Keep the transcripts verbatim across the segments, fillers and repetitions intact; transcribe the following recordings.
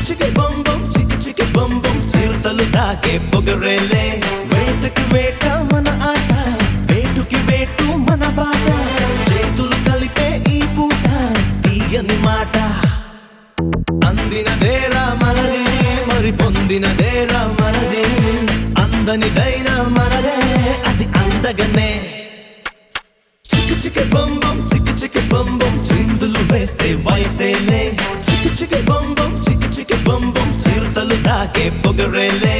చికి బొం బొం చికి చికి బొం బొం చిరుతలు దాకే పొగరేలే వేటకి వేట మన ఆట వేటుకి వేటు మన బాట చేతులు కలిపే ఈ పూట తీయని మాట అందినదేరా మనది మరి పొందినదేరా మనది అందనిదైనా మనదే అది అందగనే చికి చికి బొం బొం చికి చికి బొం బొం చిందులు వేసే వయసేలే చికి చికి బొం బొం చికి చికి బొం బొం చిరుతలు దాకే పొగరేలే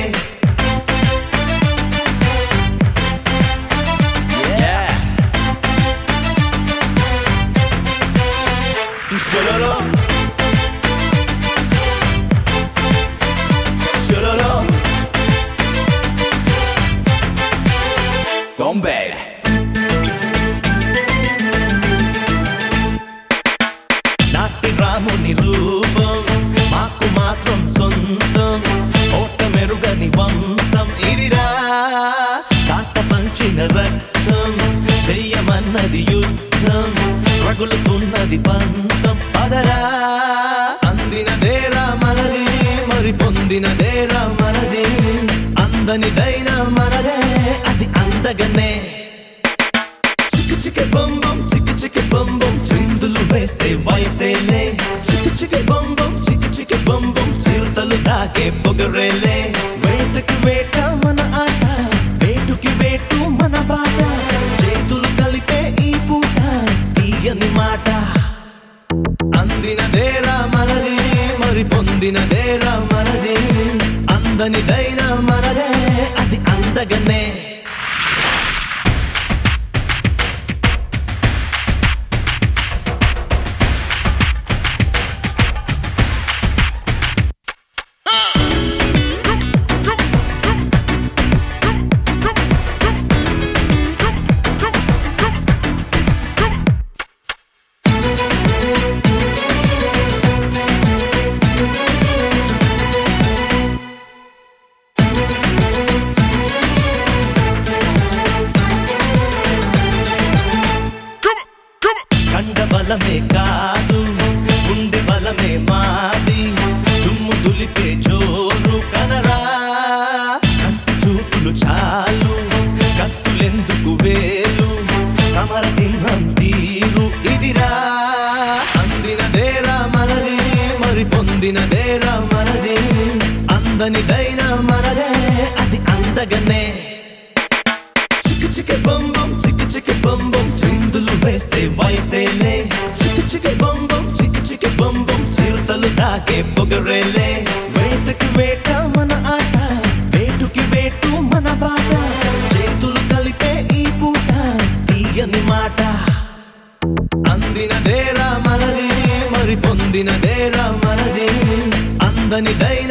Shalala Shalala Bombay నాటి రాముని రూపం మాకు మాత్రం సొంతం ఓట మెరుగని వంశం ఇదిరా కాట పంచిన రక్తం చెయ్యమన్నది యుద్ధం రగులుతున్నది పంతం పదరా అందినదేరా మనది మరి పొందినదేరా మనది అందనిదైనా మనదే అది అందగనే చికి చికి బొం బొం చికి చికి బొం బొం చిందులు వేసే వయసేలే చికి చికి బొం బొం చికి చికి బొం బొం చిరుతలు దాకే పొగరేలే వేటకి వేట మన ఆట వేటుకి వేటు మన బాట చేతులు కలిపే ఈ పూట తీయని మాట అందినదేరా మనది మరి పొందినదేరా మనది అందనిదైనా మనదే అది అందగనే కండ బలమే కాదు గుండె బలమే మాది దుమ్ము దులిపే జోరు కనరా కంటి చూపులు చాలు కత్తులెందుకు వేలు సమరసింహం తీరు ఇదిరా అందినదేరా మనది మరి పొందినదేరా మనది అందనిదైనా మనదే అది అందగనే చికి చికి బొం బొం చికి చికి బొం బొం చిందులు వేసే వయసేలే చికి చికి బొం బొం చికి చికి బొం బొం చిరుతలు దాకే పొగరేలే వేటకి వేట మన ఆట వేటుకి వేటు మన బాట చేతులు కలిపే ఈ పూట తీయని మాట అందినదేరా మనది మరి పొందినదేరా మనది అందనిదై